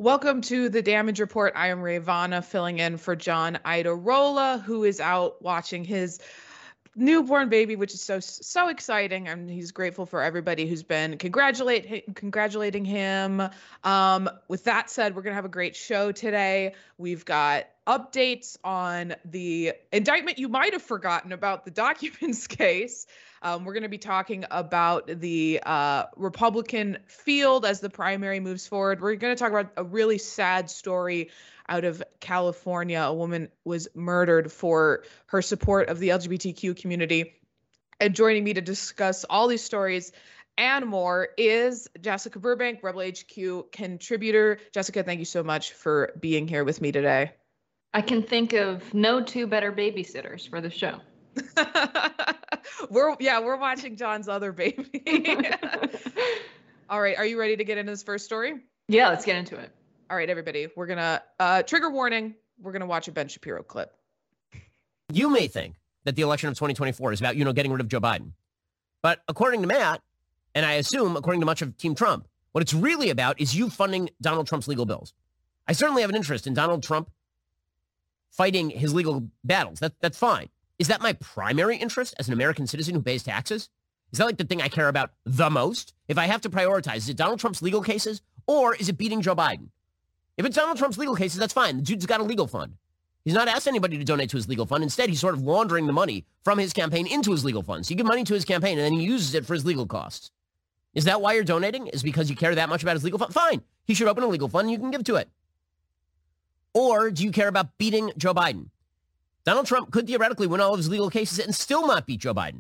Welcome to the Damage Report. I am Ravana, filling in for John Idarola, who is out watching his newborn baby, which is so exciting. And he's grateful for everybody who's been congratulating him. With that said, we're gonna have a great show today. We've got updates on the indictment you might have forgotten about, the documents case. We're going to be talking about the Republican field as the primary moves forward. We're going to talk about a really sad story out of California. A woman was murdered for her support of the LGBTQ community. And joining me to discuss all these stories and more is Jessica Burbank, Rebel HQ contributor. Jessica, thank you so much for being here with me today. I can think of no two better babysitters for the show. We're watching John's other baby. All right, are you ready to get into this first story? Yeah, let's get into it. All right, everybody, we're gonna trigger warning. We're gonna watch a Ben Shapiro clip. You may think that the election of 2024 is about, getting rid of Joe Biden. But according to Matt, and I assume according to much of Team Trump, what it's really about is you funding Donald Trump's legal bills. I certainly have an interest in Donald Trump fighting his legal battles. That's fine. Is that my primary interest as an American citizen who pays taxes? Is that like the thing I care about the most? If I have to prioritize, is it Donald Trump's legal cases or is it beating Joe Biden? If it's Donald Trump's legal cases, that's fine. The dude's got a legal fund. He's not asked anybody to donate to his legal fund. Instead, he's sort of laundering the money from his campaign into his legal fund. So you give money to his campaign and then he uses it for his legal costs. Is that why you're donating? Is because you care that much about his legal fund? Fine. He should open a legal fund and you can give to it. Or do you care about beating Joe Biden? Donald Trump could theoretically win all of his legal cases and still not beat Joe Biden.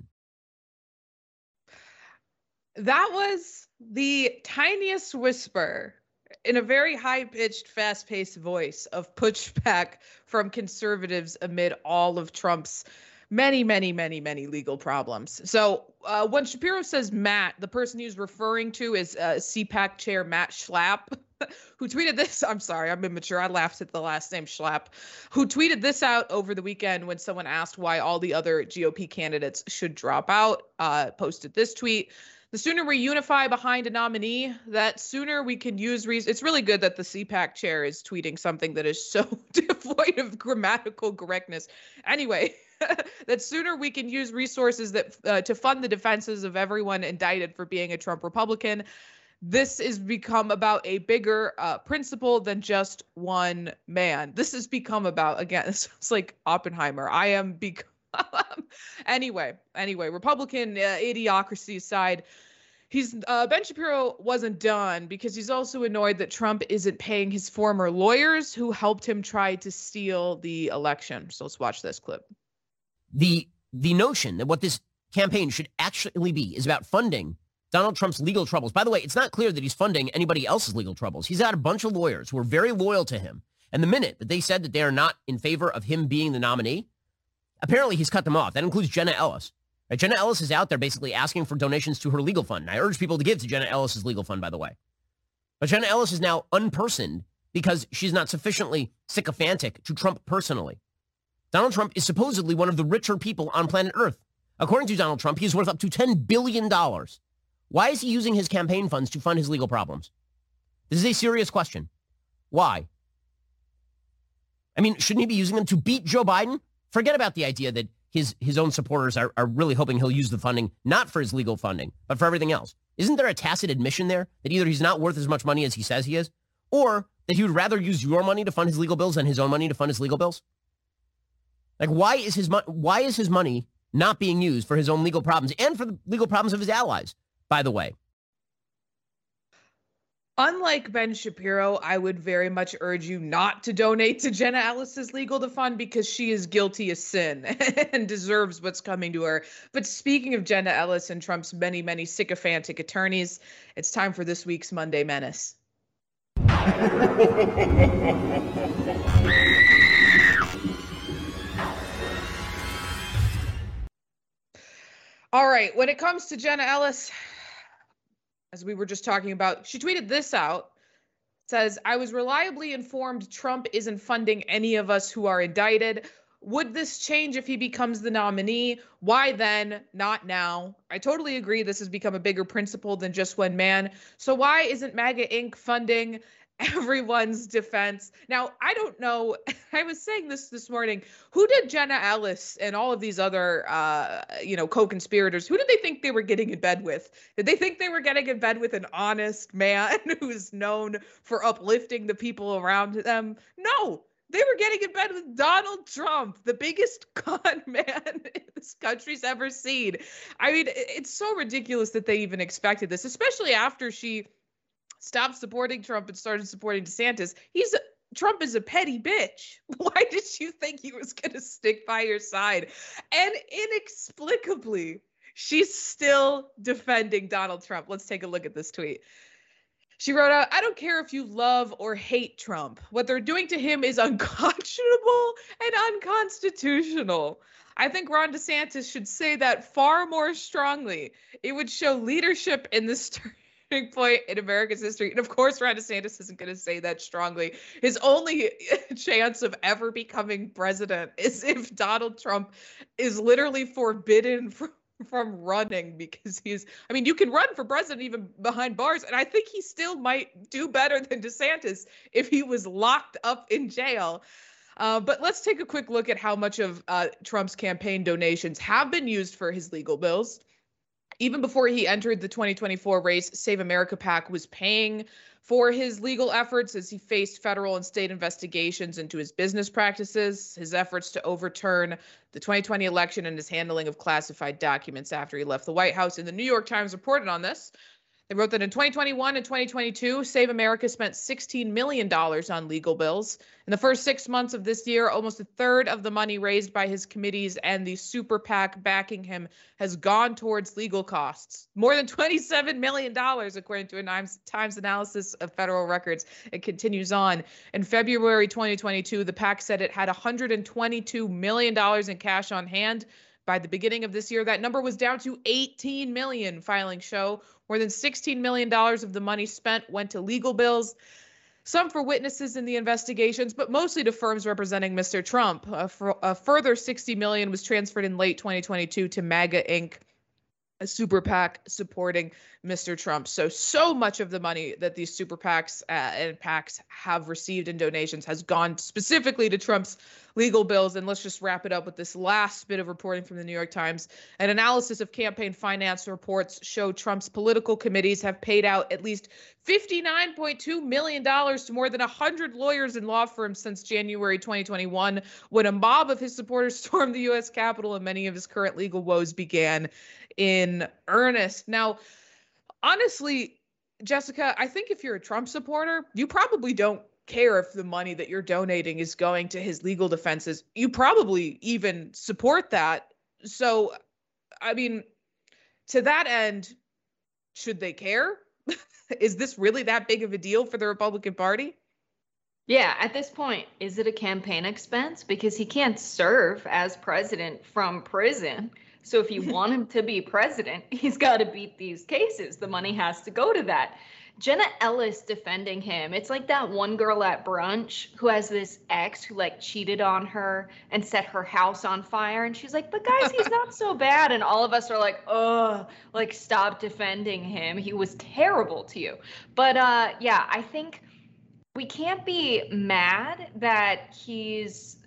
That was the tiniest whisper in a very high-pitched, fast-paced voice of pushback from conservatives amid all of Trump's many legal problems. So when Shapiro says Matt, the person he's referring to is CPAC chair Matt Schlapp, who tweeted this. I'm sorry, I'm immature. I laughed at the last name Schlapp, who tweeted this out over the weekend when someone asked why all the other GOP candidates should drop out. Posted this tweet. The sooner we unify behind a nominee, that sooner we can use It's really good that the CPAC chair is tweeting something that is so devoid of grammatical correctness. Anyway, that sooner we can use resources that to fund the defenses of everyone indicted for being a Trump Republican. This has become about a bigger principle than just one man. This has become about, again, it's like Oppenheimer. Anyway, Republican idiocracy aside, Ben Shapiro wasn't done because he's also annoyed that Trump isn't paying his former lawyers who helped him try to steal the election. So let's watch this clip. The notion that what this campaign should actually be is about funding Donald Trump's legal troubles. By the way, it's not clear that he's funding anybody else's legal troubles. He's got a bunch of lawyers who are very loyal to him. And the minute that they said that they are not in favor of him being the nominee, apparently he's cut them off. That includes Jenna Ellis. Right? Jenna Ellis is out there basically asking for donations to her legal fund. And I urge people to give to Jenna Ellis's legal fund, by the way. But Jenna Ellis is now unpersoned because she's not sufficiently sycophantic to Trump personally. Donald Trump is supposedly one of the richer people on planet Earth. According to Donald Trump, he's worth up to $10 billion. Why is he using his campaign funds to fund his legal problems? This is a serious question. Why? I mean, shouldn't he be using them to beat Joe Biden? Forget about the idea that his own supporters are really hoping he'll use the funding, not for his legal funding, but for everything else. Isn't there a tacit admission there that either he's not worth as much money as he says he is, or that he would rather use your money to fund his legal bills than his own money to fund his legal bills? Like, why is his money not being used for his own legal problems and for the legal problems of his allies, by the way? Unlike Ben Shapiro, I would very much urge you not to donate to Jenna Ellis's legal fund because she is guilty of sin and deserves what's coming to her. But speaking of Jenna Ellis and Trump's many sycophantic attorneys, it's time for this week's Monday Menace. All right, when it comes to Jenna Ellis, as we were just talking about, she tweeted this out. It says, I was reliably informed Trump isn't funding any of us who are indicted. Would this change if he becomes the nominee? Why then? Not now. I totally agree this has become a bigger principle than just one man. So why isn't MAGA Inc. funding everyone's defense. Now, I don't know. I was saying this morning. Who did Jenna Ellis and all of these other, co-conspirators? Who did they think they were getting in bed with? Did they think they were getting in bed with an honest man who's known for uplifting the people around them? No. They were getting in bed with Donald Trump, the biggest con man this country's ever seen. I mean, it's so ridiculous that they even expected this, especially after she stopped supporting Trump and started supporting DeSantis. Trump is a petty bitch. Why did you think he was going to stick by your side? And inexplicably, she's still defending Donald Trump. Let's take a look at this tweet. She wrote out, "I don't care if you love or hate Trump. What they're doing to him is unconscionable and unconstitutional. I think Ron DeSantis should say that far more strongly. It would show leadership in this turning point in America's history." And of course, Ron DeSantis isn't going to say that strongly. His only chance of ever becoming president is if Donald Trump is literally forbidden from running, because you can run for president even behind bars, and I think he still might do better than DeSantis if he was locked up in jail. But let's take a quick look at how much of Trump's campaign donations have been used for his legal bills. Even before he entered the 2024 race, Save America PAC was paying for his legal efforts as he faced federal and state investigations into his business practices, his efforts to overturn the 2020 election, and his handling of classified documents after he left the White House. And the New York Times reported on this. They wrote that in 2021 and 2022, Save America spent $16 million on legal bills. In the first 6 months of this year, almost a third of the money raised by his committees and the super PAC backing him has gone towards legal costs. More than $27 million, according to a Times analysis of federal records. It continues on. In February 2022, the PAC said it had $122 million in cash on hand. By the beginning of this year, that number was down to $18 million, filings show. More than $16 million of the money spent went to legal bills, some for witnesses in the investigations, but mostly to firms representing Mr. Trump. A further $60 million was transferred in late 2022 to MAGA Inc., a super PAC supporting Mr. Trump. So much of the money that these super PACs and PACs have received in donations has gone specifically to Trump's legal bills. And let's just wrap it up with this last bit of reporting from the New York Times. An analysis of campaign finance reports show Trump's political committees have paid out at least $59.2 million to more than 100 lawyers and law firms since January 2021, when a mob of his supporters stormed the U.S. Capitol and many of his current legal woes began in earnest. Now, honestly, Jessica, I think if you're a Trump supporter, you probably don't care if the money that you're donating is going to his legal defenses. You probably even support that. So, I mean, to that end, should they care? Is this really that big of a deal for the Republican Party? Yeah, at this point, is it a campaign expense? Because he can't serve as president from prison. So if you want him to be president, he's got to beat these cases. The money has to go to that. Jenna Ellis defending him. It's like that one girl at brunch who has this ex who cheated on her and set her house on fire. And she's like, but guys, he's not so bad. And all of us are like, oh, stop defending him. He was terrible to you. But yeah, I think we can't be mad that he's,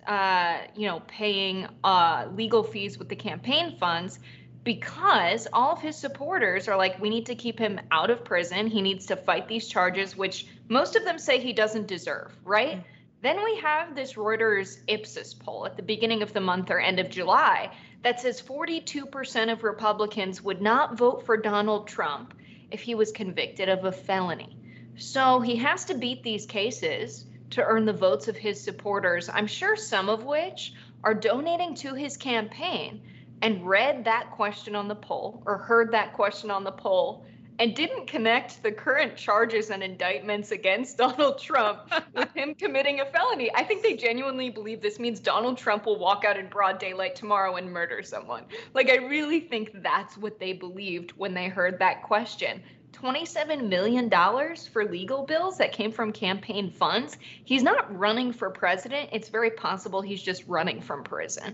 paying legal fees with the campaign funds, because all of his supporters are like, we need to keep him out of prison. He needs to fight these charges, which most of them say he doesn't deserve, right? Mm-hmm. Then we have this Reuters Ipsos poll at the beginning of the month or end of July that says 42% of Republicans would not vote for Donald Trump if he was convicted of a felony. So he has to beat these cases to earn the votes of his supporters, I'm sure some of which are donating to his campaign and read that question on the poll or heard that question on the poll and didn't connect the current charges and indictments against Donald Trump with him committing a felony. I think they genuinely believe this means Donald Trump will walk out in broad daylight tomorrow and murder someone. I really think that's what they believed when they heard that question. $27 million for legal bills that came from campaign funds. He's not running for president. It's very possible he's just running from prison.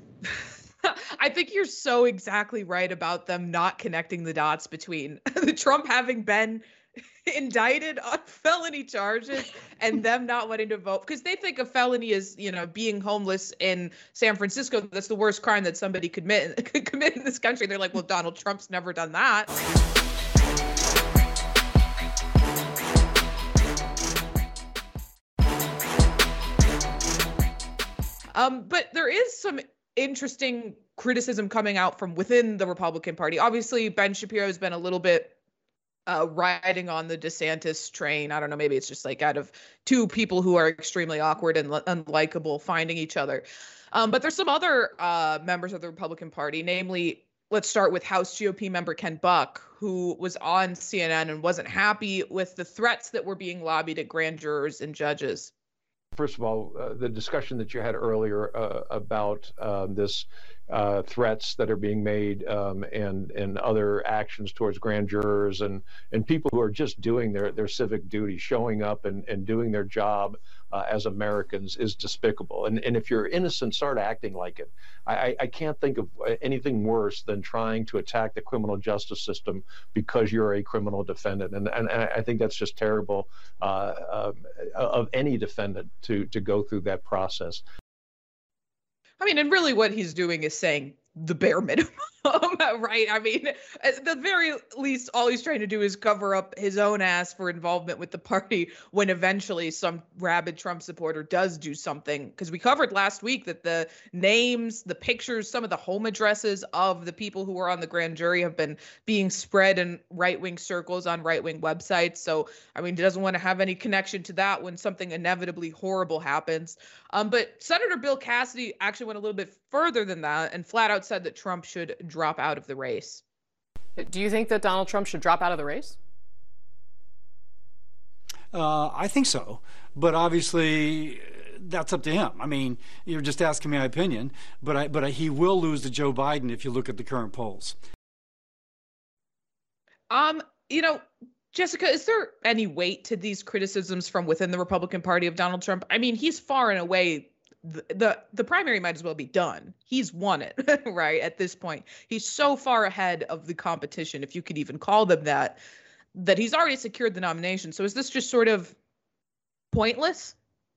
I think you're so exactly right about them not connecting the dots between Trump having been indicted on felony charges and them not wanting to vote because they think a felony is, being homeless in San Francisco. That's the worst crime that somebody could commit in this country. They're like, well, Donald Trump's never done that. But there is some interesting criticism coming out from within the Republican Party. Obviously, Ben Shapiro has been a little bit riding on the DeSantis train. I don't know, maybe it's just like out of two people who are extremely awkward and unlikable finding each other. But there's some other members of the Republican Party, namely, let's start with House GOP member Ken Buck, who was on CNN and wasn't happy with the threats that were being lobbied at grand jurors and judges. First of all, the discussion that you had earlier about this threats that are being made and other actions towards grand jurors and people who are just doing their civic duty, showing up and doing their job as Americans is despicable. And if you're innocent, start acting like it. I can't think of anything worse than trying to attack the criminal justice system because you're a criminal defendant. And I think that's just terrible of any defendant to go through that process. I mean, and really what he's doing is saying the bare minimum, right? I mean, at the very least, all he's trying to do is cover up his own ass for involvement with the party when eventually some rabid Trump supporter does do something. Because we covered last week that the names, the pictures, some of the home addresses of the people who were on the grand jury have been being spread in right-wing circles on right-wing websites. So, I mean, he doesn't want to have any connection to that when something inevitably horrible happens. But Senator Bill Cassidy actually went a little bit further than that and flat out said that Trump should drop out of the race. Do you think that Donald Trump should drop out of the race? I think so, but obviously that's up to him. I mean, you're just asking me my opinion, but he will lose to Joe Biden if you look at the current polls. Jessica, is there any weight to these criticisms from within the Republican Party of Donald Trump? I mean, he's far and away the primary might as well be done. He's won it, right? At this point, he's so far ahead of the competition, if you could even call them that he's already secured the nomination. So is this just sort of pointless?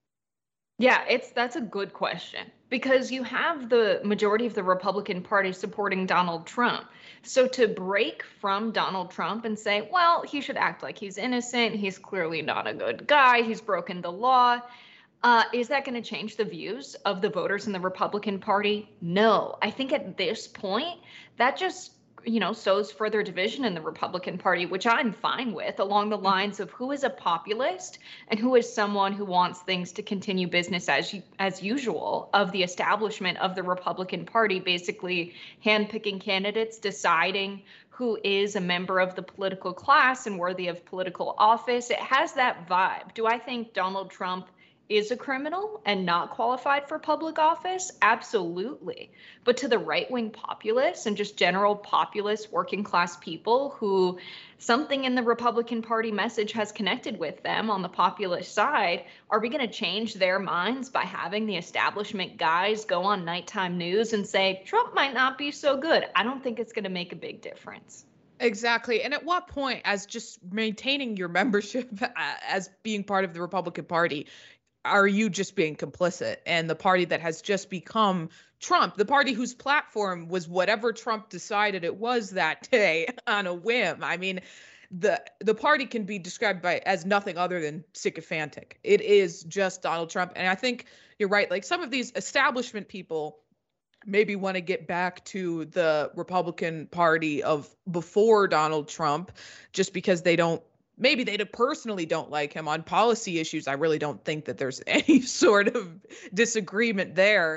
Yeah, that's a good question because you have the majority of the Republican Party supporting Donald Trump. So to break from Donald Trump and say, well, he should act like he's innocent, he's clearly not a good guy, he's broken the law, is that going to change the views of the voters in the Republican Party? No. I think at this point, that just sows further division in the Republican Party, which I'm fine with, along the lines of who is a populist and who is someone who wants things to continue business as usual of the establishment of the Republican Party, basically handpicking candidates, deciding who is a member of the political class and worthy of political office. It has that vibe. Do I think Donald Trump is a criminal and not qualified for public office? Absolutely. But to the right-wing populists and just general populist working class people who something in the Republican Party message has connected with them on the populist side, are we going to change their minds by having the establishment guys go on nighttime news and say, Trump might not be so good? I don't think it's going to make a big difference. Exactly. And at what point, as just maintaining your membership as being part of the Republican Party, are you just being complicit? And the party that has just become Trump, the party whose platform was whatever Trump decided it was that day on a whim. I mean, the party can be described as nothing other than sycophantic. It is just Donald Trump. And I think you're right. Like some of these establishment people maybe want to get back to the Republican Party of before Donald Trump, just because maybe they personally don't like him on policy issues. I really don't think that there's any sort of disagreement there.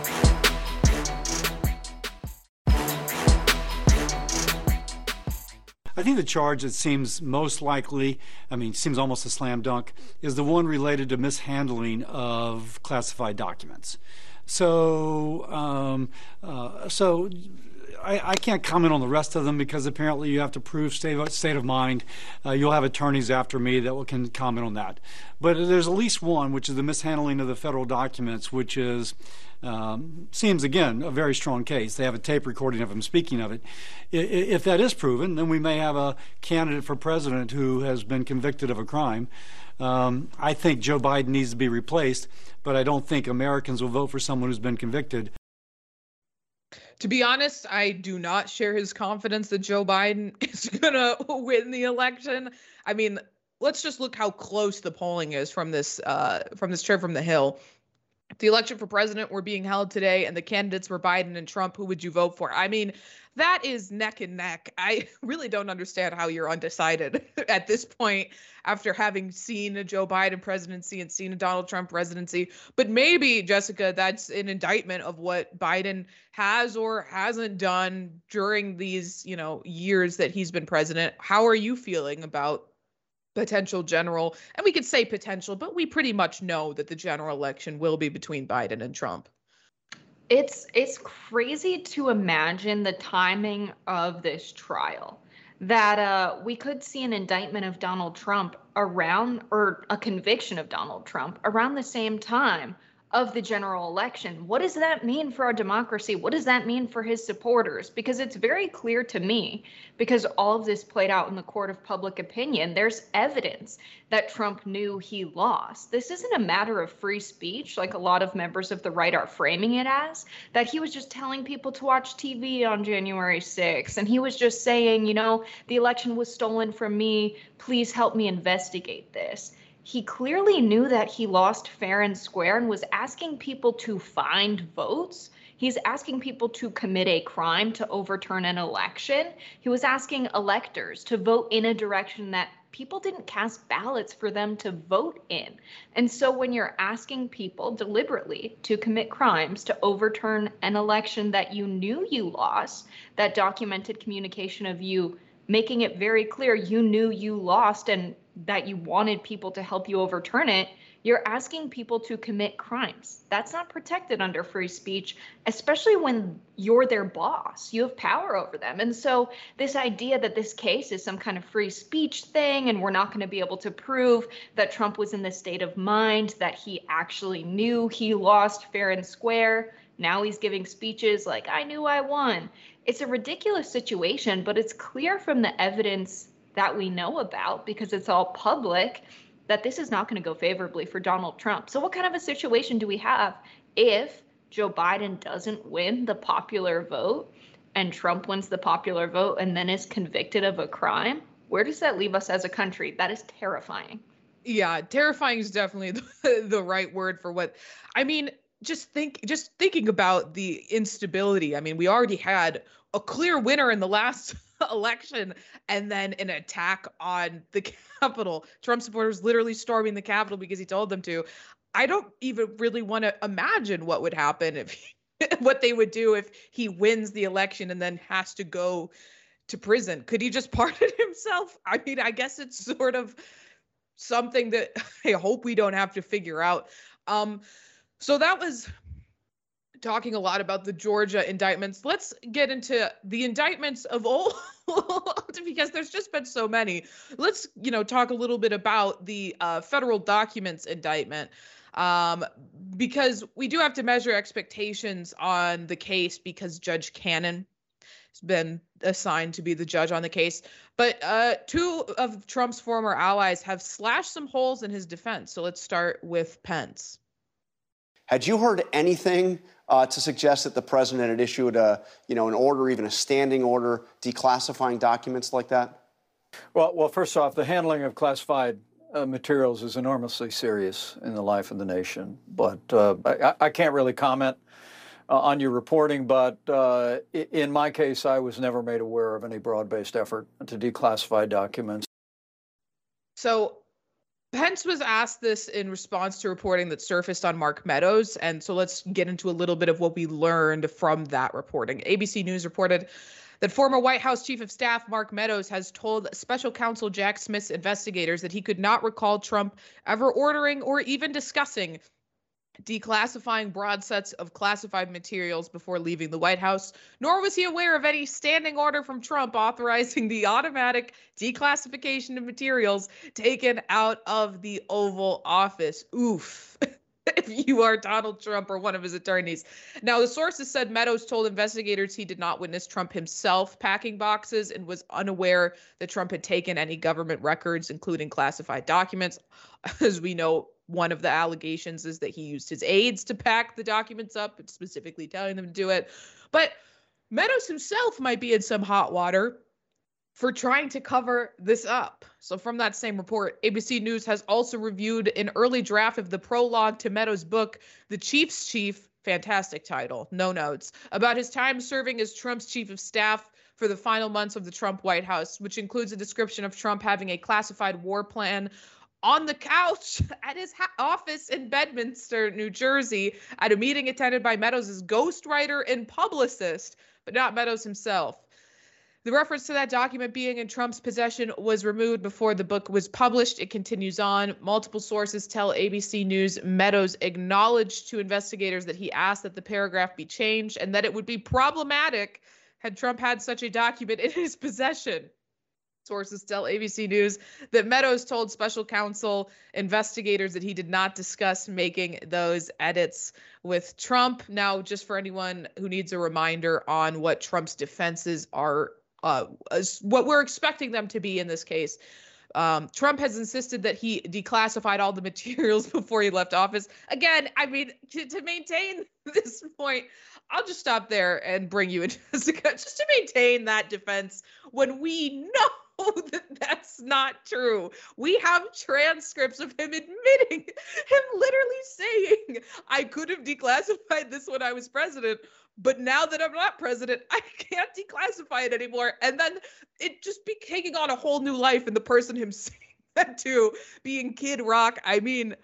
I think the charge that seems most likely, seems almost a slam dunk, is the one related to mishandling of classified documents. So I can't comment on the rest of them because apparently you have to prove state of mind. You'll have attorneys after me that can comment on that. But there's at least one, which is the mishandling of the federal documents, which is seems, again, a very strong case. They have a tape recording of him speaking of it. If that is proven, then we may have a candidate for president who has been convicted of a crime. I think Joe Biden needs to be replaced, but I don't think Americans will vote for someone who's been convicted. To be honest, I do not share his confidence that Joe Biden is going to win the election. I mean, let's just look how close the polling is from this trip from the Hill. If the election for president were being held today and the candidates were Biden and Trump, who would you vote for? I mean, that is neck and neck. I really don't understand how you're undecided at this point after having seen a Joe Biden presidency and seen a Donald Trump presidency. But maybe, Jessica, that's an indictment of what Biden has or hasn't done during these, years that he's been president. How are you feeling about potential general? And we could say potential, but we pretty much know that the general election will be between Biden and Trump. It's crazy to imagine the timing of this trial, that we could see an indictment of Donald Trump or a conviction of Donald Trump around the same time of the general election. What does that mean for our democracy? What does that mean for his supporters? Because it's very clear to me, because all of this played out in the court of public opinion, there's evidence that Trump knew he lost. This isn't a matter of free speech, like a lot of members of the right are framing it as, that he was just telling people to watch TV on January 6th. And he was just saying, the election was stolen from me. Please help me investigate this. He clearly knew that he lost fair and square and was asking people to find votes. He's asking people to commit a crime to overturn an election. He was asking electors to vote in a direction that people didn't cast ballots for them to vote in. And so when you're asking people deliberately to commit crimes to overturn an election that you knew you lost, that documented communication of you making it very clear you knew you lost and that you wanted people to help you overturn it, you're asking people to commit crimes. That's not protected under free speech, especially when you're their boss. You have power over them. And so this idea that this case is some kind of free speech thing and we're not going to be able to prove that Trump was in the state of mind, that he actually knew he lost fair and square. Now he's giving speeches like, I knew I won. It's a ridiculous situation, but it's clear from the evidence that we know about, because it's all public, that this is not going to go favorably for Donald Trump. So what kind of a situation do we have if Joe Biden doesn't win the popular vote and Trump wins the popular vote and then is convicted of a crime? Where does that leave us as a country? That is terrifying. Yeah, terrifying is definitely the right word for what, I mean, just thinking about the instability. I mean, we already had a clear winner in the last election and then an attack on the Capitol. Trump supporters literally storming the Capitol because he told them to. I don't even really want to imagine what would happen what they would do if he wins the election and then has to go to prison. Could he just pardon himself? I mean, I guess it's sort of something that I hope we don't have to figure out. So that was talking a lot about the Georgia indictments. Let's get into the indictments of all, because there's just been so many. Let's, talk a little bit about the federal documents indictment, because we do have to measure expectations on the case because Judge Cannon has been assigned to be the judge on the case. But two of Trump's former allies have slashed some holes in his defense. So let's start with Pence. Had you heard anything to suggest that the president had issued an order, even a standing order, declassifying documents like that? Well, first off, the handling of classified materials is enormously serious in the life of the nation. But I can't really comment on your reporting. But in my case, I was never made aware of any broad-based effort to declassify documents. So Pence was asked this in response to reporting that surfaced on Mark Meadows. And so let's get into a little bit of what we learned from that reporting. ABC News reported that former White House Chief of Staff Mark Meadows has told Special Counsel Jack Smith's investigators that he could not recall Trump ever ordering or even discussing declassifying broad sets of classified materials before leaving the White House, nor was he aware of any standing order from Trump authorizing the automatic declassification of materials taken out of the Oval Office. Oof. If you are Donald Trump or one of his attorneys. Now, the sources said Meadows told investigators he did not witness Trump himself packing boxes and was unaware that Trump had taken any government records, including classified documents. As we know, one of the allegations is that he used his aides to pack the documents up, specifically telling them to do it. But Meadows himself might be in some hot water for trying to cover this up. So from that same report, ABC News has also reviewed an early draft of the prologue to Meadows' book, The Chief's Chief, fantastic title, no notes, about his time serving as Trump's chief of staff for the final months of the Trump White House, which includes a description of Trump having a classified war plan on the couch at his office in Bedminster, New Jersey, at a meeting attended by Meadows' ghostwriter and publicist, but not Meadows himself. The reference to that document being in Trump's possession was removed before the book was published. It continues on. Multiple sources tell ABC News Meadows acknowledged to investigators that he asked that the paragraph be changed and that it would be problematic had Trump had such a document in his possession. Sources tell ABC News that Meadows told special counsel investigators that he did not discuss making those edits with Trump. Now, just for anyone who needs a reminder on what Trump's defenses are, what we're expecting them to be in this case, Trump has insisted that he declassified all the materials before he left office. Again, I mean, to maintain this point, I'll just stop there and bring you in, Jessica, just to maintain that defense when we know that that's not true. We have transcripts of him admitting, him literally saying, I could have declassified this when I was president, but now that I'm not president, I can't declassify it anymore. And then it just be taking on a whole new life in the person him saying that to, being Kid Rock. I mean,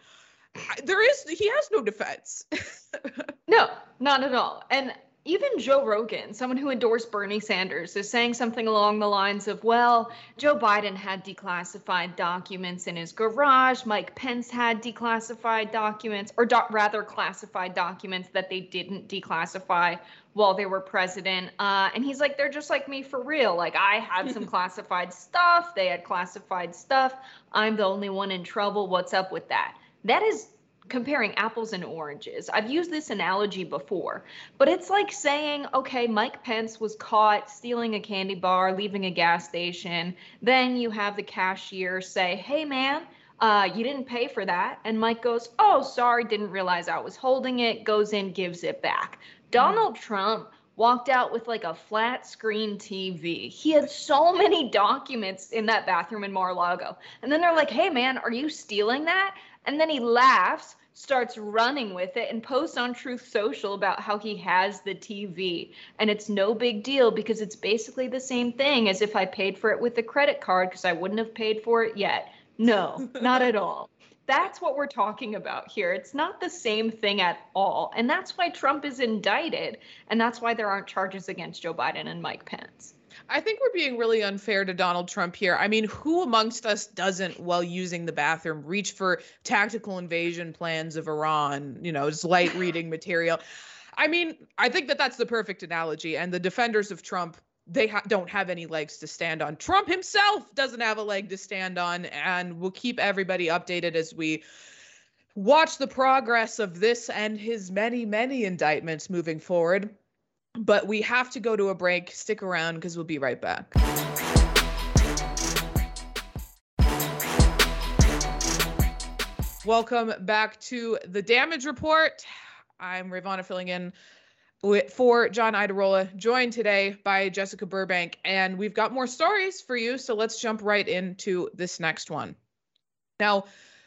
he has no defense. No, not at all. And even Joe Rogan, someone who endorsed Bernie Sanders, is saying something along the lines of, well, Joe Biden had declassified documents in his garage. Mike Pence had declassified documents, or rather classified documents that they didn't declassify while they were president. And he's like, they're just like me for real. Like, I had some classified stuff. They had classified stuff. I'm the only one in trouble. What's up with that? That is comparing apples and oranges. I've used this analogy before, but it's like saying, okay, Mike Pence was caught stealing a candy bar, leaving a gas station. Then you have the cashier say, hey man, you didn't pay for that. And Mike goes, oh, sorry, didn't realize I was holding it, goes in, gives it back. Donald Trump walked out with like a flat screen TV. He had so many documents in that bathroom in Mar-a-Lago. And then they're like, hey man, are you stealing that? And then he laughs, starts running with it, and posts on Truth Social about how he has the TV. And it's no big deal because it's basically the same thing as if I paid for it with a credit card because I wouldn't have paid for it yet. No, not at all. That's what we're talking about here. It's not the same thing at all. And that's why Trump is indicted. And that's why there aren't charges against Joe Biden and Mike Pence. I think we're being really unfair to Donald Trump here. I mean, who amongst us doesn't, while using the bathroom, reach for tactical invasion plans of Iran, just light reading material? I mean, I think that that's the perfect analogy. And the defenders of Trump, they don't have any legs to stand on. Trump himself doesn't have a leg to stand on. And we'll keep everybody updated as we watch the progress of this and his many, many indictments moving forward. But we have to go to a break. Stick around because we'll be right back. Welcome back to the Damage Report. I'm Ravonna filling in for John Iadarola, joined today by Jessica Burbank, and we've got more stories for you. So let's jump right into this next one. Now,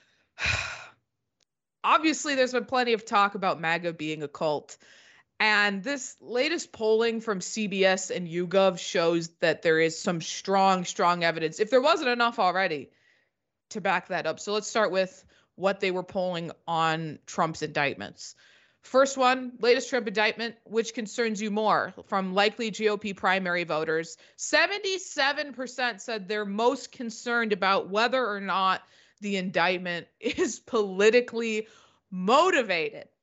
obviously, there's been plenty of talk about MAGA being a cult. And this latest polling from CBS and YouGov shows that there is some strong evidence, if there wasn't enough already, to back that up. So let's start with what they were polling on Trump's indictments. First one, latest Trump indictment, which concerns you more? From likely GOP primary voters, 77% said they're most concerned about whether or not the indictment is politically motivated.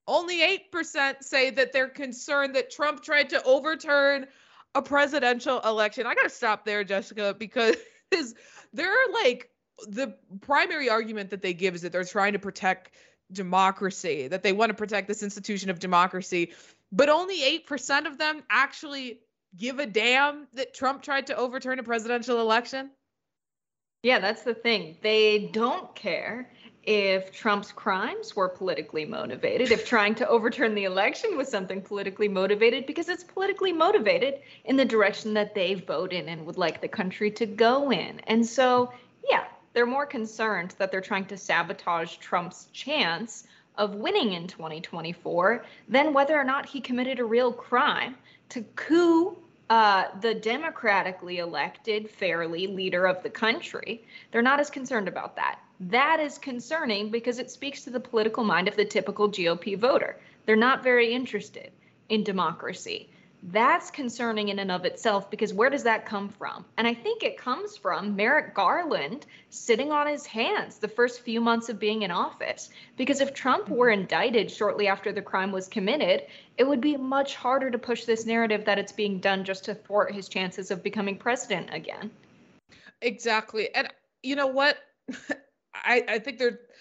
Only 8% say that they're concerned that Trump tried to overturn a presidential election. I got to stop there, Jessica, because they're like, the primary argument that they give is that they're trying to protect democracy, that they want to protect this institution of democracy. But only 8% of them actually give a damn that Trump tried to overturn a presidential election. Yeah, that's the thing. They don't care if Trump's crimes were politically motivated, if trying to overturn the election was something politically motivated, because it's politically motivated in the direction that they vote in and would like the country to go in. And so, yeah, they're more concerned that they're trying to sabotage Trump's chance of winning in 2024 than whether or not he committed a real crime to coup the democratically elected, fairly leader of the country. They're not as concerned about that. That is concerning because it speaks to the political mind of the typical GOP voter. They're not very interested in democracy. That's concerning in and of itself, because where does that come from? And I think it comes from Merrick Garland sitting on his hands the first few months of being in office. Because if Trump were indicted shortly after the crime was committed, it would be much harder to push this narrative that it's being done just to thwart his chances of becoming president again. Exactly. And you know what? I think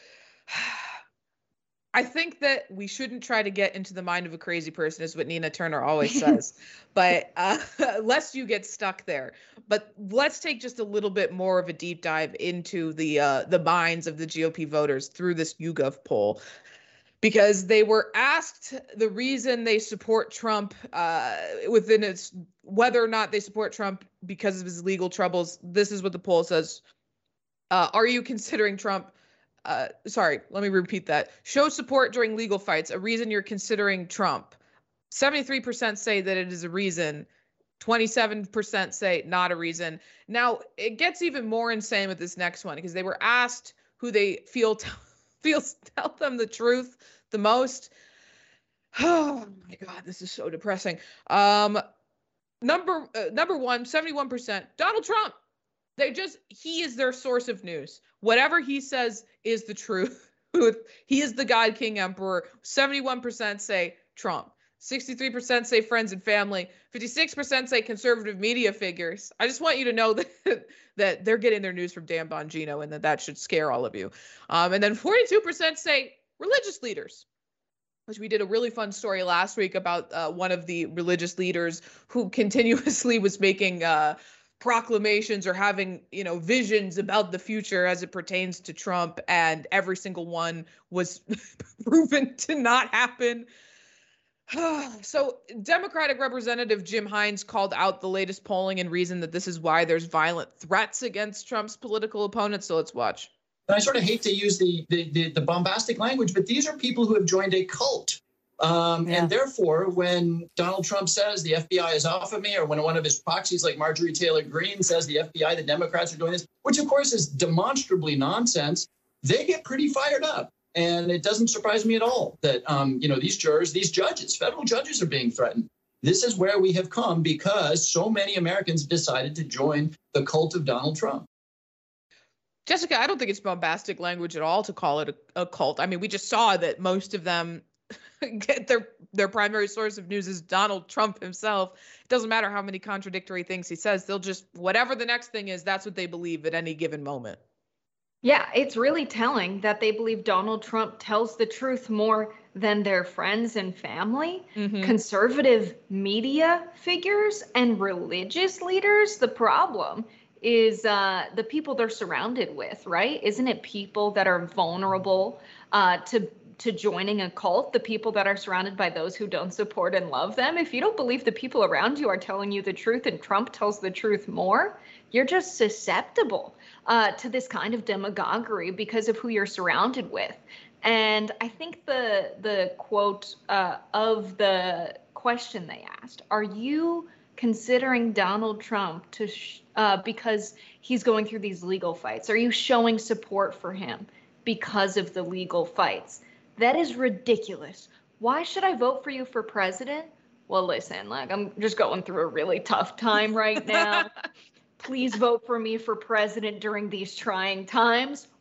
I think that we shouldn't try to get into the mind of a crazy person, is what Nina Turner always says, but lest you get stuck there. But let's take just a little bit more of a deep dive into the minds of the GOP voters through this YouGov poll, because they were asked the reason they support Trump within its, whether or not they support Trump because of his legal troubles. This is what the poll says. Are you considering Trump? Sorry, let me repeat that. Show support during legal fights, a reason you're considering Trump. 73% say that it is a reason. 27% say not a reason. Now, it gets even more insane with this next one, because they were asked who they feel tell them the truth the most. Oh my God, this is so depressing. Number one, 71%, Donald Trump. He is their source of news. Whatever he says is the truth. He is the God, King, Emperor. 71% say Trump. 63% say friends and family. 56% say conservative media figures. I just want you to know that they're getting their news from Dan Bongino, and that should scare all of you. And then 42% say religious leaders, which we did a really fun story last week about one of the religious leaders who continuously was making proclamations or having, visions about the future as it pertains to Trump, and every single one was proven to not happen. So Democratic Representative Jim Hines called out the latest polling and reasoned that this is why there's violent threats against Trump's political opponents. So let's watch. I sort of hate to use the bombastic language, but these are people who have joined a cult. And therefore, when Donald Trump says the FBI is off of me, or when one of his proxies like Marjorie Taylor Greene says the FBI, the Democrats are doing this, which of course is demonstrably nonsense, they get pretty fired up. And it doesn't surprise me at all that, these jurors, these judges, federal judges are being threatened. This is where we have come because so many Americans decided to join the cult of Donald Trump. Jessica, I don't think it's bombastic language at all to call it a cult. I mean, we just saw that most of them get their primary source of news is Donald Trump himself. It doesn't matter how many contradictory things he says. They'll just, whatever the next thing is, that's what they believe at any given moment. Yeah, it's really telling that they believe Donald Trump tells the truth more than their friends and family, conservative media figures, and religious leaders. The problem is the people they're surrounded with, right? Isn't it people that are vulnerable to joining a cult, the people that are surrounded by those who don't support and love them? If you don't believe the people around you are telling you the truth and Trump tells the truth more, you're just susceptible to this kind of demagoguery because of who you're surrounded with. And I think the quote of the question they asked, are you considering Donald Trump to because he's going through these legal fights? Are you showing support for him because of the legal fights? That is ridiculous. Why should I vote for you for president? Well, listen, I'm just going through a really tough time right now. Please vote for me for president during these trying times.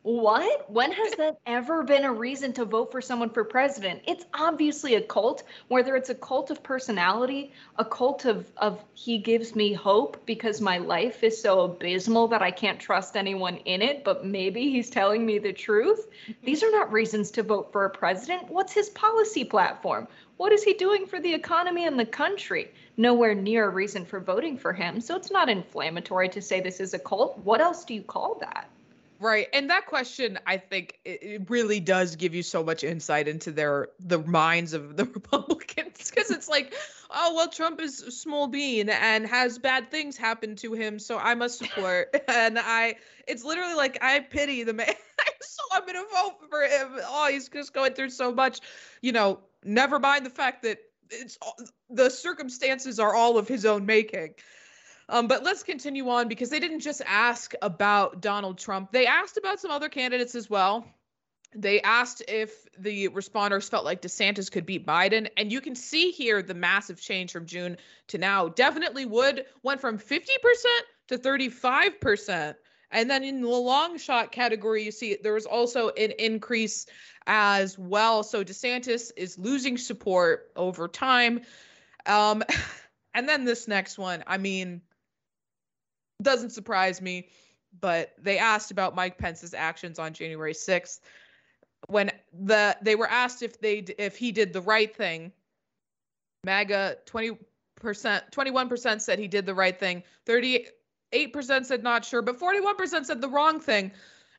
What? When has that ever been a reason to vote for someone for president? It's obviously a cult, whether it's a cult of personality, a cult of he gives me hope because my life is so abysmal that I can't trust anyone in it, but maybe he's telling me the truth. These are not reasons to vote for a president. What's his policy platform? What is he doing for the economy and the country? Nowhere near a reason for voting for him. So it's not inflammatory to say this is a cult. What else do you call that? Right. And that question, I think it really does give you so much insight into the minds of the Republicans, because it's like, oh, well, Trump is a small bean and has bad things happen to him, so I must support. And it's literally like, I pity the man, so I'm going to vote for him. Oh, he's just going through so much, never mind the fact that the circumstances are all of his own making. But let's continue on, because they didn't just ask about Donald Trump. They asked about some other candidates as well. They asked if the responders felt like DeSantis could beat Biden. And you can see here the massive change from June to now. Definitely Wood went from 50% to 35%. And then in the long shot category, you see there was also an increase as well. So DeSantis is losing support over time. And then this next one, doesn't surprise me, but they asked about Mike Pence's actions on January 6th. When they were asked if he did the right thing, MAGA 21% said he did the right thing, 38% said not sure, but 41% said the wrong thing.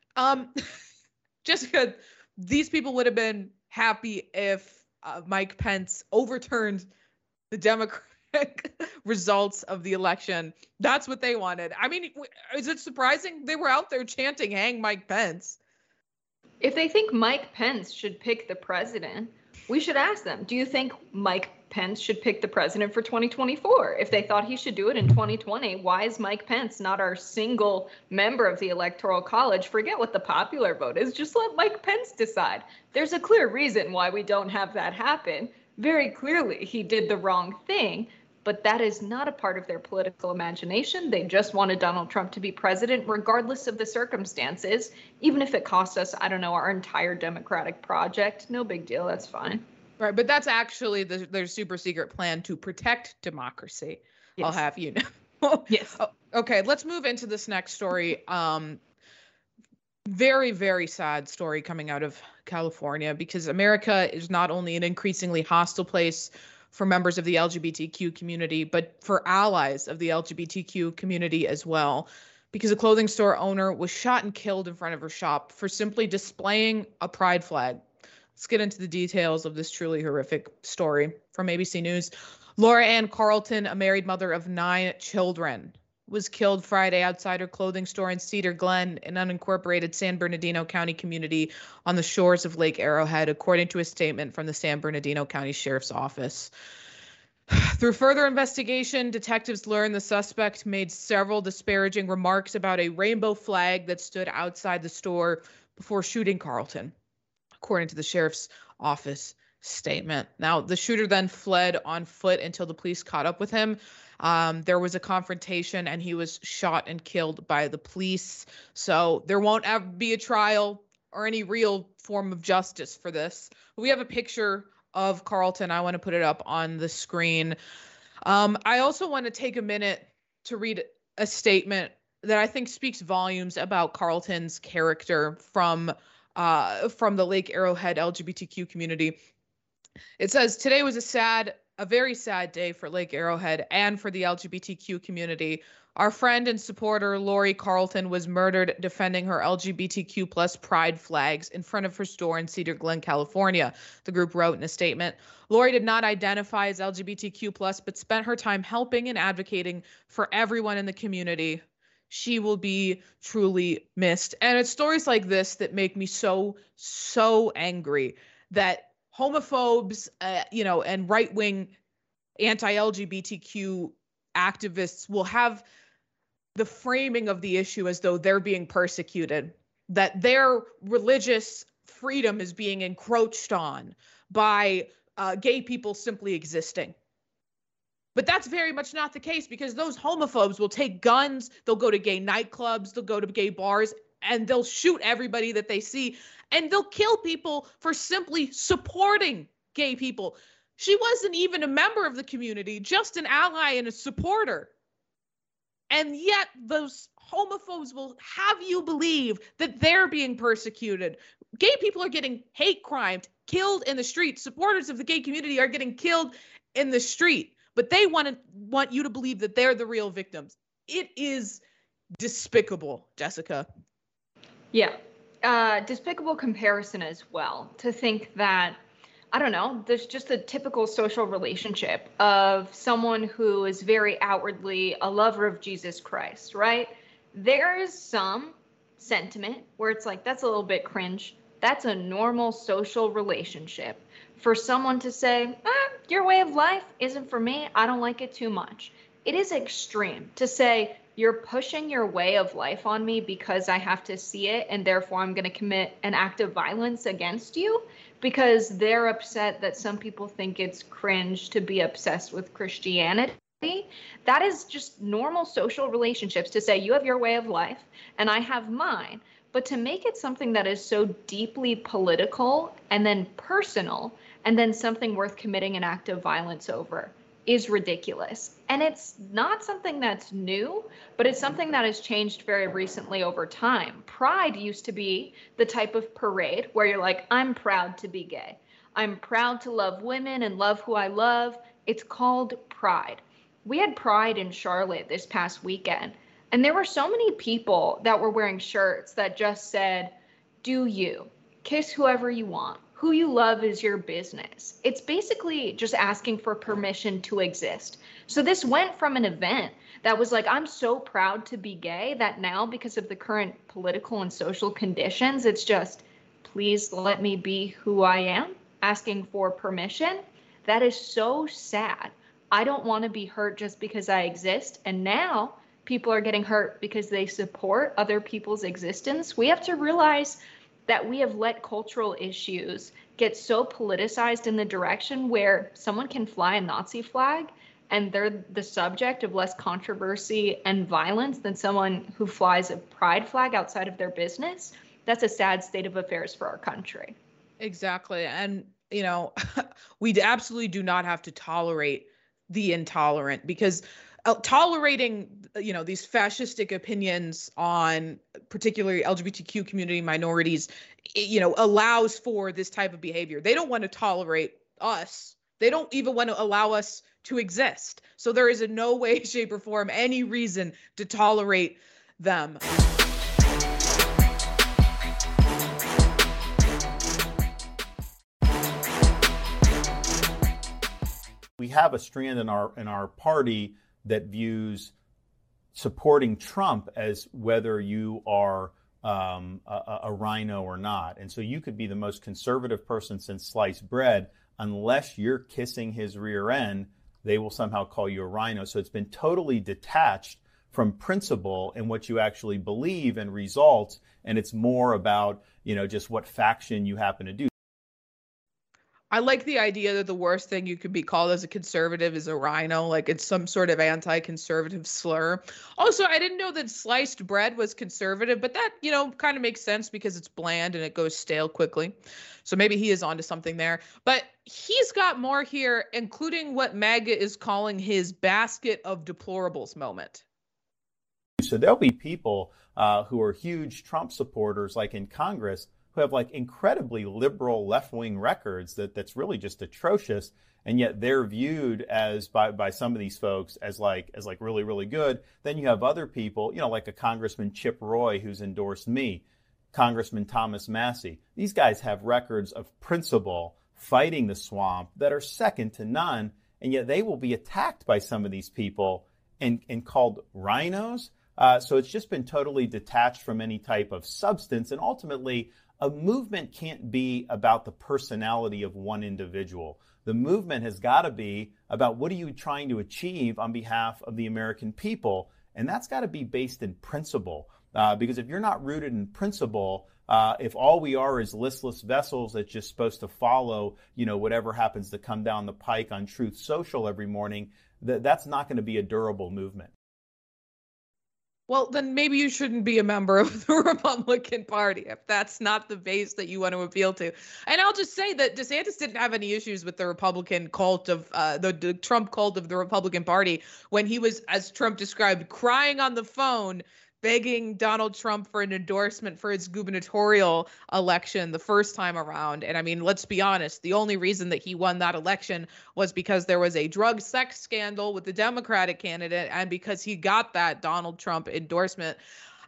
Just because these people would have been happy if Mike Pence overturned the Democratic results of the election. That's what they wanted. Is it surprising? They were out there chanting, "Hang Mike Pence." If they think Mike Pence should pick the president, we should ask them, do you think Mike Pence should pick the president for 2024? If they thought he should do it in 2020, why is Mike Pence not our single member of the Electoral College? Forget what the popular vote is. Just let Mike Pence decide. There's a clear reason why we don't have that happen. Very clearly, he did the wrong thing, but that is not a part of their political imagination. They just wanted Donald Trump to be president, regardless of the circumstances, even if it cost us, our entire Democratic project. No big deal. That's fine. Right. But that's actually their super secret plan to protect democracy. Yes. I'll have you know. Yes. Okay. Let's move into this next story. Very, very sad story coming out of California, because America is not only an increasingly hostile place for members of the LGBTQ community, but for allies of the LGBTQ community as well, because a clothing store owner was shot and killed in front of her shop for simply displaying a pride flag. Let's get into the details of this truly horrific story from ABC News. Laura Ann Carlton, a married mother of 9 children, was killed Friday outside her clothing store in Cedar Glen, an unincorporated San Bernardino County community on the shores of Lake Arrowhead, according to a statement from the San Bernardino County Sheriff's Office. Through further investigation, detectives learned the suspect made several disparaging remarks about a rainbow flag that stood outside the store before shooting Carlton, according to the Sheriff's Office statement. Now, the shooter then fled on foot until the police caught up with him. There was a confrontation and he was shot and killed by the police. So there won't be a trial or any real form of justice for this. We have a picture of Carlton. I want to put it up on the screen. I also want to take a minute to read a statement that I think speaks volumes about Carlton's character from the Lake Arrowhead LGBTQ community. It says, "Today was a very sad day for Lake Arrowhead and for the LGBTQ community. Our friend and supporter, Lori Carlton, was murdered defending her LGBTQ plus pride flags in front of her store in Cedar Glen, California," the group wrote in a statement. Lori did not identify as LGBTQ plus, but spent her time helping and advocating for everyone in the community. She will be truly missed. And it's stories like this that make me so, so angry that homophobes, and right-wing anti-LGBTQ activists will have the framing of the issue as though they're being persecuted, that their religious freedom is being encroached on by gay people simply existing. But that's very much not the case, because those homophobes will take guns, they'll go to gay nightclubs, they'll go to gay bars, and they'll shoot everybody that they see, and they'll kill people for simply supporting gay people. She wasn't even a member of the community, just an ally and a supporter. And yet those homophobes will have you believe that they're being persecuted. Gay people are getting hate crimed, killed in the street. Supporters of the gay community are getting killed in the street, but they want you to believe that they're the real victims. It is despicable, Jessica. Yeah. Despicable comparison as well, to think that, I don't know, there's just a typical social relationship of someone who is very outwardly a lover of Jesus Christ, right? There is some sentiment where it's like, that's a little bit cringe. That's a normal social relationship. For someone to say, your way of life isn't for me, I don't like it too much. It is extreme to say, you're pushing your way of life on me because I have to see it, and therefore I'm going to commit an act of violence against you because they're upset that some people think it's cringe to be obsessed with Christianity. That is just normal social relationships, to say you have your way of life and I have mine. But to make it something that is so deeply political and then personal and then something worth committing an act of violence over is ridiculous. And it's not something that's new, but it's something that has changed very recently over time. Pride used to be the type of parade where you're like, I'm proud to be gay. I'm proud to love women and love who I love. It's called pride. We had Pride in Charlotte this past weekend, and there were so many people that were wearing shirts that just said, do you, kiss whoever you want. Who you love is your business. It's basically just asking for permission to exist. So this went from an event that was like, I'm so proud to be gay, that now, because of the current political and social conditions, it's just, please let me be who I am, asking for permission. That is so sad. I don't want to be hurt just because I exist. And now people are getting hurt because they support other people's existence. We have to realize that we have let cultural issues get so politicized in the direction where someone can fly a Nazi flag and they're the subject of less controversy and violence than someone who flies a pride flag outside of their business. That's a sad state of affairs for our country. Exactly. And, you know, we absolutely do not have to tolerate the intolerant, because tolerating, you know, these fascistic opinions on particularly LGBTQ community minorities, you know, allows for this type of behavior. They don't want to tolerate us. They don't even want to allow us to exist. So there is in no way, shape, or form any reason to tolerate them. We have a strand in our party that views supporting Trump as whether you are a rhino or not. And so you could be the most conservative person since sliced bread. Unless you're kissing his rear end, they will somehow call you a rhino. So it's been totally detached from principle and what you actually believe and results. And it's more about, you know, just what faction you happen to do. I like the idea that the worst thing you could be called as a conservative is a rhino, like it's some sort of anti-conservative slur. Also, I didn't know that sliced bread was conservative, but that, you know, kind of makes sense because it's bland and it goes stale quickly. So maybe he is onto something there. But he's got more here, including what MAGA is calling his basket of deplorables moment. So there'll be people who are huge Trump supporters, like in Congress, who have like incredibly liberal left-wing records that's really just atrocious, and yet they're viewed as by some of these folks as like really, really good. Then you have other people, you know, like a Congressman Chip Roy, who's endorsed me, Congressman Thomas Massie. These guys have records of principle, fighting the swamp, that are second to none, and yet they will be attacked by some of these people and called rhinos. So it's just been totally detached from any type of substance, and ultimately, a movement can't be about the personality of one individual. The movement has got to be about what are you trying to achieve on behalf of the American people, and that's got to be based in principle. Because if you're not rooted in principle, if all we are is listless vessels that's just supposed to follow, you know, whatever happens to come down the pike on Truth Social every morning, that's not going to be a durable movement. Well, then maybe you shouldn't be a member of the Republican Party if that's not the base that you want to appeal to. And I'll just say that DeSantis didn't have any issues with the Republican cult of the Trump cult of the Republican Party when he was, as Trump described, crying on the phone, begging Donald Trump for an endorsement for his gubernatorial election the first time around. And I mean, let's be honest, the only reason that he won that election was because there was a drug sex scandal with the Democratic candidate and because he got that Donald Trump endorsement.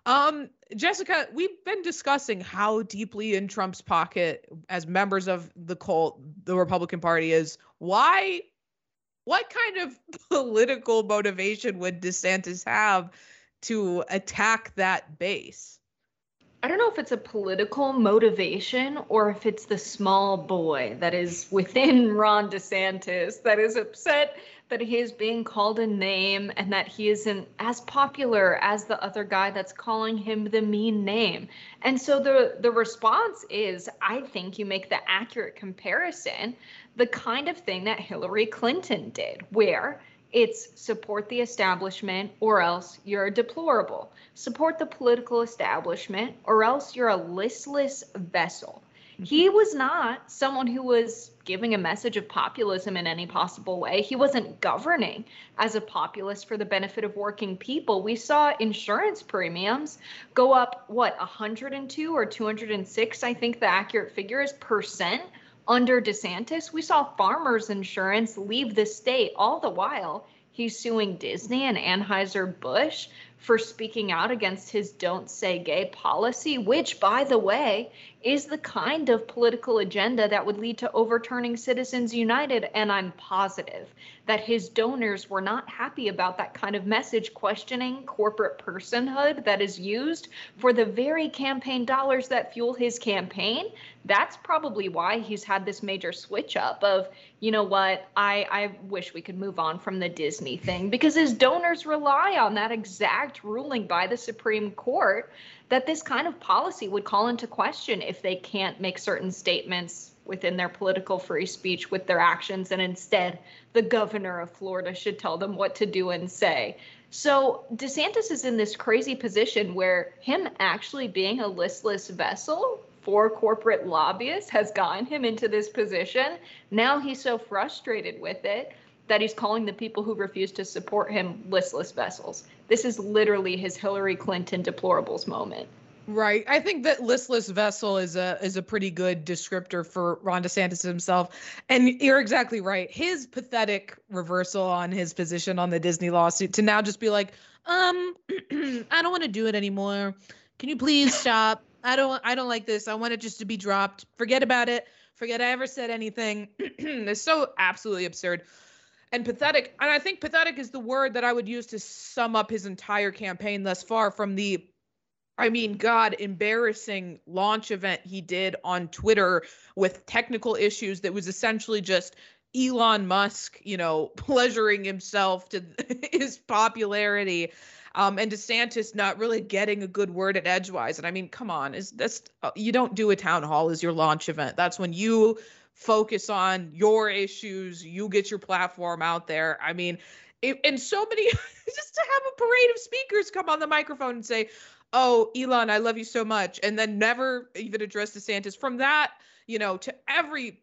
Jessica, we've been discussing how deeply in Trump's pocket as members of the cult, the Republican Party is. What kind of political motivation would DeSantis have to attack that base? I don't know if it's a political motivation or if it's the small boy that is within Ron DeSantis that is upset that he is being called a name and that he isn't as popular as the other guy that's calling him the mean name. And so the response is, I think you make the accurate comparison, the kind of thing that Hillary Clinton did, where it's support the establishment or else you're a deplorable. Support the political establishment or else you're a listless vessel. He was not someone who was giving a message of populism in any possible way. He wasn't governing as a populist for the benefit of working people. We saw insurance premiums go up, 102 or 206, I think the accurate figure is, percent under DeSantis. We saw farmers insurance leave the state, all the while he's suing Disney and Anheuser-Busch for speaking out against his Don't Say Gay policy, which, by the way, is the kind of political agenda that would lead to overturning Citizens United. And I'm positive that his donors were not happy about that kind of message, questioning corporate personhood that is used for the very campaign dollars that fuel his campaign. That's probably why he's had this major switch up of, you know what, I wish we could move on from the Disney thing, because his donors rely on that exact ruling by the Supreme Court that this kind of policy would call into question if they can't make certain statements within their political free speech with their actions, and instead the governor of Florida should tell them what to do and say. So DeSantis is in this crazy position where him actually being a listless vessel for corporate lobbyists has gotten him into this position. Now he's so frustrated with it that he's calling the people who refuse to support him listless vessels. This is literally his Hillary Clinton deplorables moment. Right. I think that listless vessel is a pretty good descriptor for Ron DeSantis himself. And you're exactly right. His pathetic reversal on his position on the Disney lawsuit to now just be like, I don't want to do it anymore. Can you please stop? I don't like this. I want it just to be dropped. Forget about it. Forget I ever said anything. It's so absolutely absurd and pathetic. And I think pathetic is the word that I would use to sum up his entire campaign thus far, from the, embarrassing launch event he did on Twitter with technical issues that was essentially just Elon Musk, pleasuring himself to his popularity. And DeSantis not really getting a good word at edgewise. And I mean, come on, you don't do a town hall as your launch event. That's when you focus on your issues, you get your platform out there. I mean, and so many, just to have a parade of speakers come on the microphone and say, oh, Elon, I love you so much, and then never even address DeSantis. From that, to every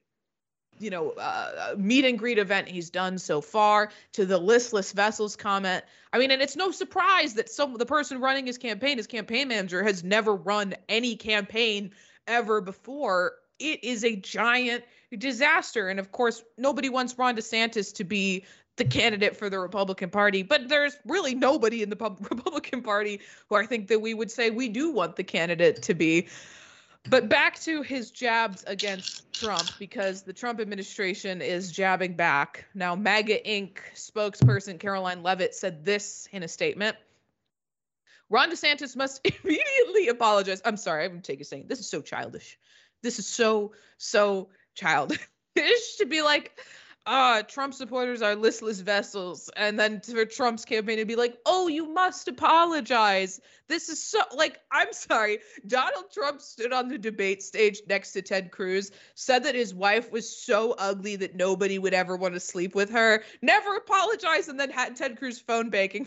meet and greet event he's done so far, to the listless vessels comment. I mean, and it's no surprise that the person running his campaign manager, has never run any campaign ever before. It is a giant disaster. And of course, nobody wants Ron DeSantis to be the candidate for the Republican Party, but there's really nobody in the Republican Party who I think that we would say we do want the candidate to be. But back to his jabs against Trump, because the Trump administration is jabbing back. Now, MAGA Inc. spokesperson Caroline Leavitt said this in a statement. Ron DeSantis must immediately apologize. I'm sorry, I'm taking a second. This is so childish. This is so childish to be like, Trump supporters are listless vessels. And then for Trump's campaign to be like, oh, you must apologize. This is so, I'm sorry. Donald Trump stood on the debate stage next to Ted Cruz, said that his wife was so ugly that nobody would ever want to sleep with her, never apologized, and then had Ted Cruz phone banking for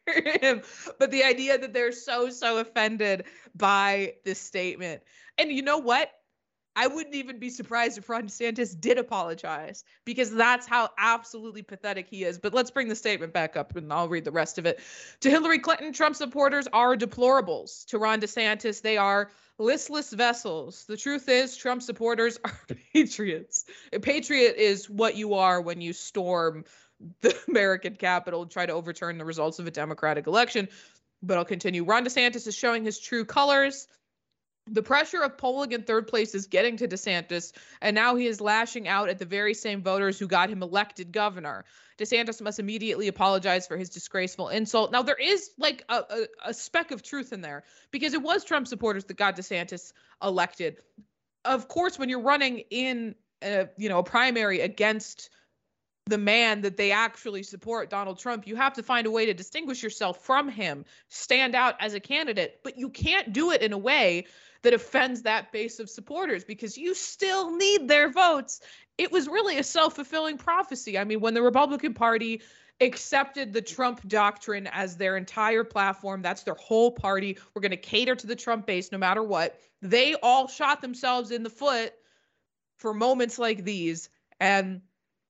him. But the idea that they're so offended by this statement. And you know what? I wouldn't even be surprised if Ron DeSantis did apologize, because that's how absolutely pathetic he is. But let's bring the statement back up and I'll read the rest of it. To Hillary Clinton, Trump supporters are deplorables. To Ron DeSantis, they are listless vessels. The truth is, Trump supporters are patriots. A patriot is what you are when you storm the American Capitol and try to overturn the results of a Democratic election. But I'll continue. Ron DeSantis is showing his true colors. The pressure of polling in third place is getting to DeSantis, and now he is lashing out at the very same voters who got him elected governor. DeSantis must immediately apologize for his disgraceful insult. Now, there is like a speck of truth in there, because it was Trump supporters that got DeSantis elected. Of course, when you're running in a primary against the man that they actually support, Donald Trump, you have to find a way to distinguish yourself from him, stand out as a candidate, but you can't do it in a way that offends that base of supporters, because you still need their votes. It was really a self-fulfilling prophecy. I mean, when the Republican Party accepted the Trump doctrine as their entire platform, that's their whole party, we're going to cater to the Trump base no matter what, they all shot themselves in the foot for moments like these. And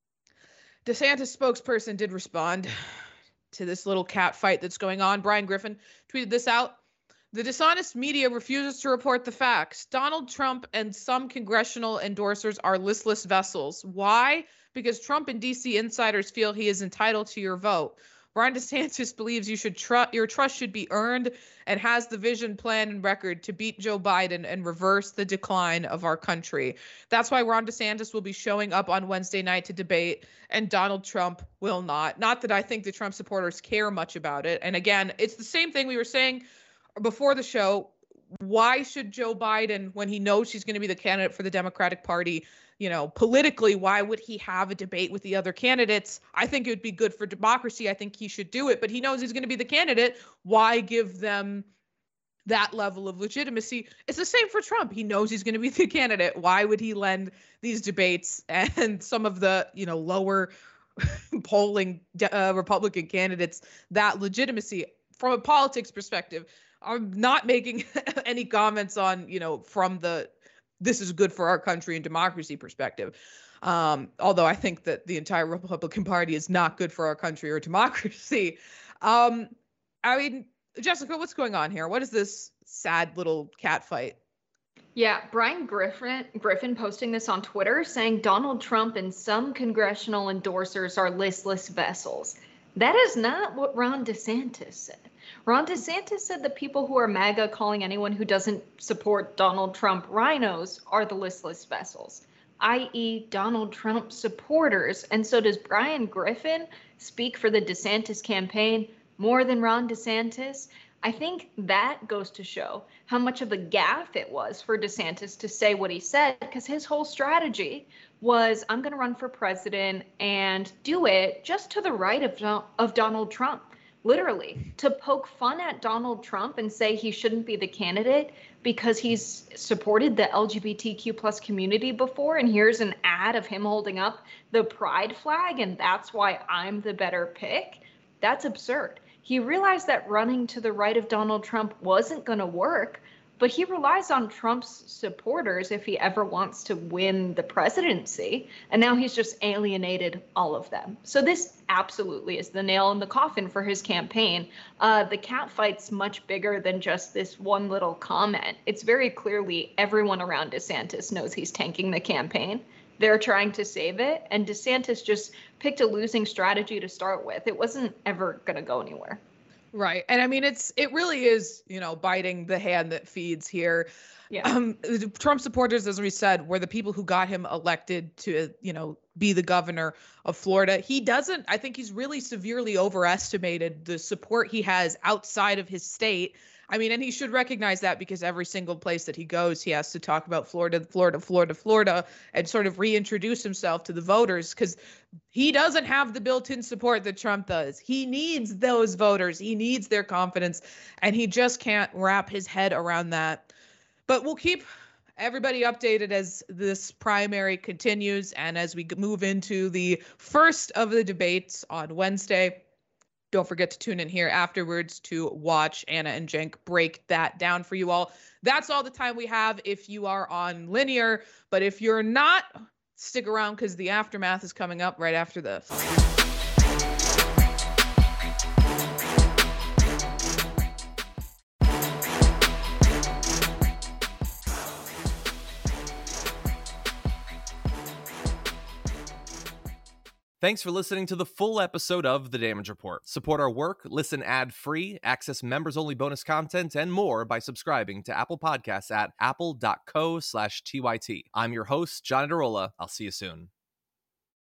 DeSantis spokesperson did respond to this little cat fight that's going on. Brian Griffin tweeted this out. The dishonest media refuses to report the facts. Donald Trump and some congressional endorsers are listless vessels. Why? Because Trump and DC insiders feel he is entitled to your vote. Ron DeSantis believes your trust should be earned and has the vision, plan, and record to beat Joe Biden and reverse the decline of our country. That's why Ron DeSantis will be showing up on Wednesday night to debate, and Donald Trump will not. Not that I think the Trump supporters care much about it. And again, it's the same thing we were saying before the show. Why should Joe Biden, when he knows he's going to be the candidate for the Democratic Party, politically, why would he have a debate with the other candidates? I think it would be good for democracy. I think he should do it, but he knows he's going to be the candidate. Why give them that level of legitimacy? It's the same for Trump. He knows he's going to be the candidate. Why would he lend these debates and some of the, lower polling Republican candidates that legitimacy? From a politics perspective, I'm not making any comments on, from the this is good for our country and democracy perspective. Although I think that the entire Republican Party is not good for our country or democracy. I mean, Jessica, what's going on here? What is this sad little cat fight? Yeah, Brian Griffin posting this on Twitter saying Donald Trump and some congressional endorsers are listless vessels. That is not what Ron DeSantis said. Ron DeSantis said the people who are MAGA calling anyone who doesn't support Donald Trump rhinos are the listless vessels, i.e. Donald Trump supporters. And so does Brian Griffin speak for the DeSantis campaign more than Ron DeSantis? I think that goes to show how much of a gaffe it was for DeSantis to say what he said, because his whole strategy was, I'm going to run for president and do it just to the right of Donald Trump. Literally, to poke fun at Donald Trump and say he shouldn't be the candidate because he's supported the LGBTQ plus community before. And here's an ad of him holding up the pride flag, and that's why I'm the better pick. That's absurd. He realized that running to the right of Donald Trump wasn't going to work, but he relies on Trump's supporters if he ever wants to win the presidency. And now he's just alienated all of them. So this absolutely is the nail in the coffin for his campaign. The cat fight's much bigger than just this one little comment. It's very clearly everyone around DeSantis knows he's tanking the campaign. They're trying to save it. And DeSantis just picked a losing strategy to start with. It wasn't ever going to go anywhere. Right. And I mean, it really is, biting the hand that feeds here. Yeah. The Trump supporters, as we said, were the people who got him elected to, be the governor of Florida. I think he's really severely overestimated the support he has outside of his state. I mean, and he should recognize that, because every single place that he goes, he has to talk about Florida, and sort of reintroduce himself to the voters, because he doesn't have the built-in support that Trump does. He needs those voters. He needs their confidence, and he just can't wrap his head around that. But we'll keep everybody updated as this primary continues and as we move into the first of the debates on Wednesday. Don't forget to tune in here afterwards to watch Anna and Cenk break that down for you all. That's all the time we have if you are on linear. But if you're not, stick around because the aftermath is coming up right after this. Thanks for listening to the full episode of The Damage Report. Support our work, listen ad-free, access members-only bonus content, and more by subscribing to Apple Podcasts at apple.co/TYT. I'm your host, John Adarola. I'll see you soon.